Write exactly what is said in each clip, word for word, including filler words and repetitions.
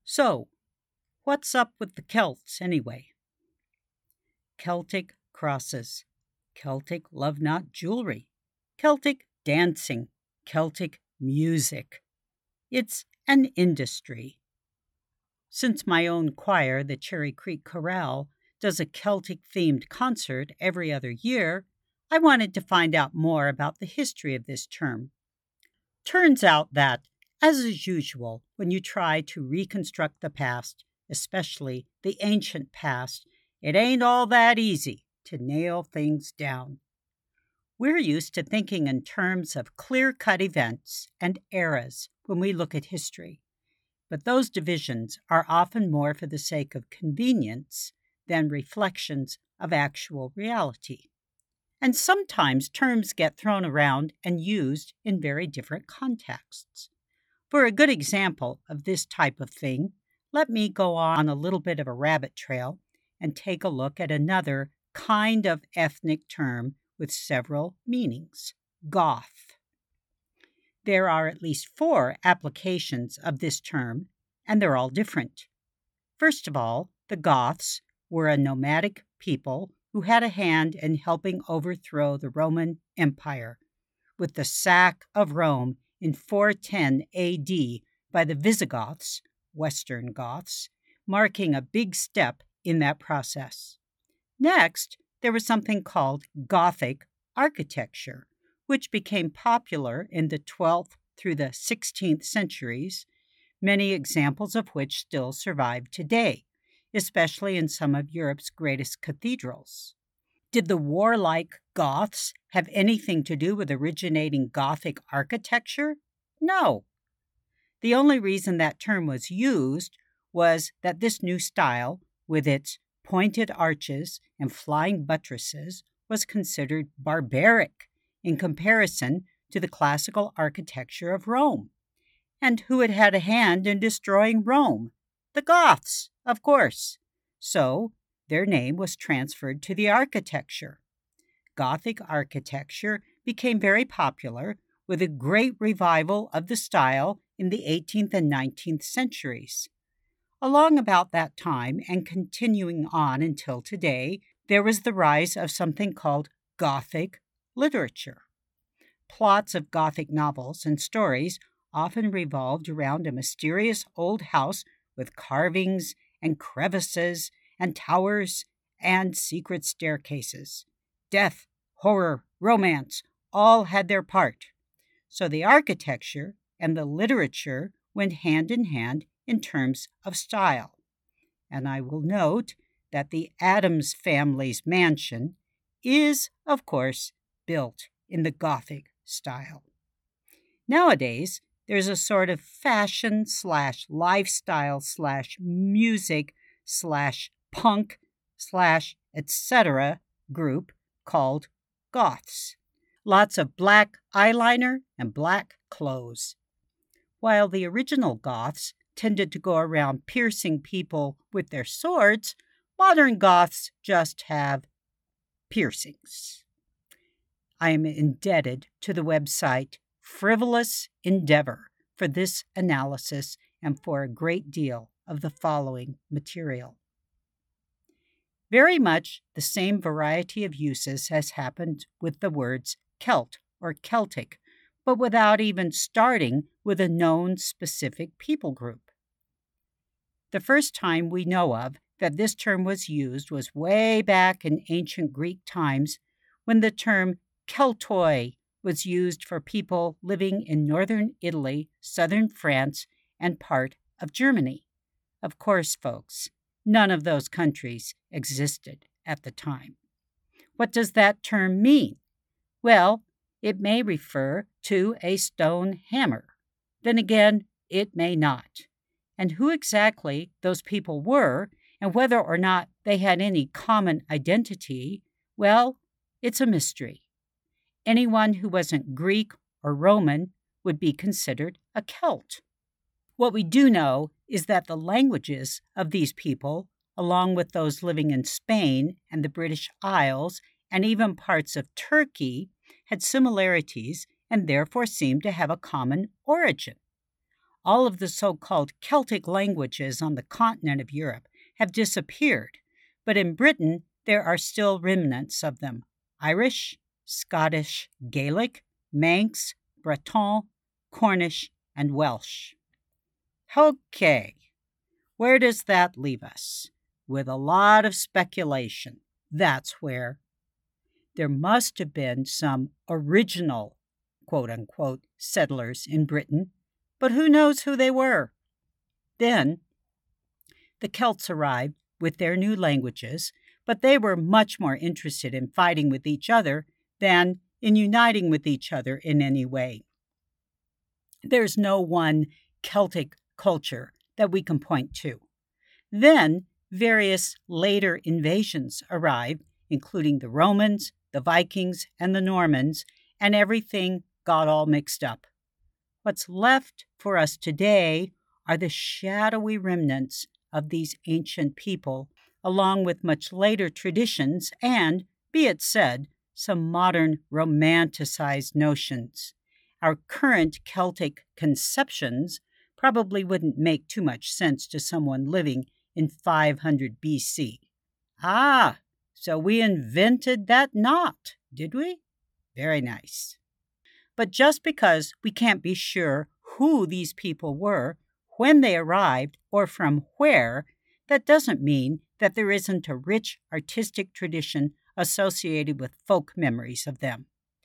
So, what's up with the Celts anyway? Celtic crosses, Celtic love knot jewelry, Celtic dancing, Celtic music. It's an industry. Since my own choir, the Cherry Creek Chorale, does a Celtic-themed concert every other year, I wanted to find out more about the history of this term. Turns out that, as is usual, when you try to reconstruct the past, especially the ancient past, it ain't all that easy to nail things down. We're used to thinking in terms of clear-cut events and eras when we look at history, but those divisions are often more for the sake of convenience than reflections of actual reality. And sometimes terms get thrown around and used in very different contexts. For a good example of this type of thing, let me go on a little bit of a rabbit trail and take a look at another kind of ethnic term with several meanings: Goth. There are at least four applications of this term, and they're all different. First of all, the Goths were a nomadic people who had a hand in helping overthrow the Roman Empire, with the sack of Rome in four ten A D by the Visigoths, Western Goths, marking a big step in that process. Next, there was something called Gothic architecture, which became popular in the twelfth through the sixteenth centuries, many examples of which still survive today, especially in some of Europe's greatest cathedrals. Did the warlike Goths have anything to do with originating Gothic architecture? No. The only reason that term was used was that this new style, with its pointed arches and flying buttresses, was considered barbaric in comparison to the classical architecture of Rome. And who had had a hand in destroying Rome? The Goths, of course. So, their name was transferred to the architecture. Gothic architecture became very popular, with a great revival of the style in the eighteenth and nineteenth centuries. Along about that time, and continuing on until today, there was the rise of something called Gothic literature. Plots of Gothic novels and stories often revolved around a mysterious old house with carvings and crevices and towers and secret staircases. Death, horror, romance all had their part. So the architecture and the literature went hand in hand in terms of style. And I will note that the Addams family's mansion is, of course, built in the Gothic style. Nowadays, there's a sort of fashion slash lifestyle slash music slash punk slash et cetera group called Goths. Lots of black eyeliner and black clothes. While the original Goths tended to go around piercing people with their swords, modern Goths just have piercings. I am indebted to the website Frivolous Endeavor for this analysis and for a great deal of the following material. Very much the same variety of uses has happened with the words Celt or Celtic, but without even starting with a known specific people group. The first time we know of that this term was used was way back in ancient Greek times, when the term Keltoi was used for people living in northern Italy, southern France, and part of Germany. Of course, folks, none of those countries existed at the time. What does that term mean? Well, it may refer to a stone hammer. Then again, it may not. And who exactly those people were, and whether or not they had any common identity, well, it's a mystery. Anyone who wasn't Greek or Roman would be considered a Celt. What we do know is that the languages of these people, along with those living in Spain and the British Isles and even parts of Turkey, had similarities and therefore seemed to have a common origin. All of the so-called Celtic languages on the continent of Europe have disappeared, but in Britain there are still remnants of them: Irish, Scottish, Gaelic, Manx, Breton, Cornish, and Welsh. Okay, where does that leave us? With a lot of speculation. That's where. There must have been some original, quote-unquote, settlers in Britain, but who knows who they were? Then, the Celts arrived with their new languages, but they were much more interested in fighting with each other than in uniting with each other in any way. There's no one Celtic culture that we can point to. Then, various later invasions arrived, including the Romans, the Vikings, and the Normans, and everything got all mixed up. What's left for us today are the shadowy remnants of these ancient people, along with much later traditions and, be it said, some modern romanticized notions. Our current Celtic conceptions probably wouldn't make too much sense to someone living in five hundred B C. Ah, so we invented that knot, did we? Very nice. But just because we can't be sure who these people were, when they arrived, or from where, that doesn't mean that there isn't a rich artistic tradition associated with folk memories of them.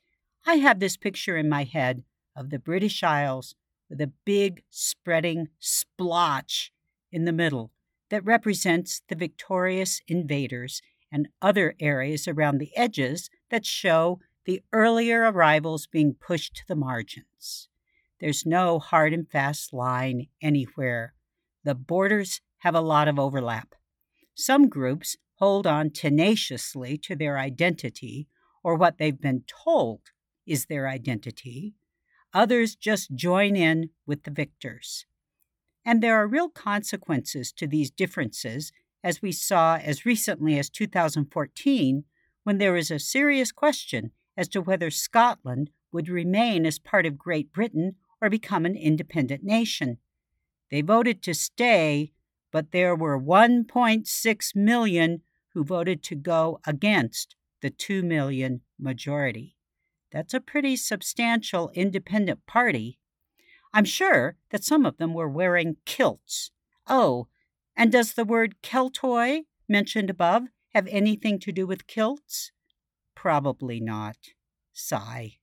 I have this picture in my head of the British Isles with a big spreading splotch in the middle that represents the victorious invaders, and other areas around the edges that show the earlier arrivals being pushed to the margins. There's no hard and fast line anywhere. The borders have a lot of overlap. Some groups hold on tenaciously to their identity, or what they've been told is their identity. Others just join in with the victors. And there are real consequences to these differences, as we saw as recently as two thousand fourteen, when there was a serious question as to whether Scotland would remain as part of Great Britain or become an independent nation. They voted to stay, but there were one point six million who voted to go against the two million majority. That's a pretty substantial independent party. I'm sure that some of them were wearing kilts. Oh, and does the word Keltoi, mentioned above, have anything to do with kilts? Probably not. Sigh.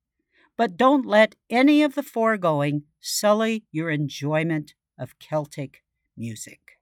But don't let any of the foregoing sully your enjoyment of Celtic music.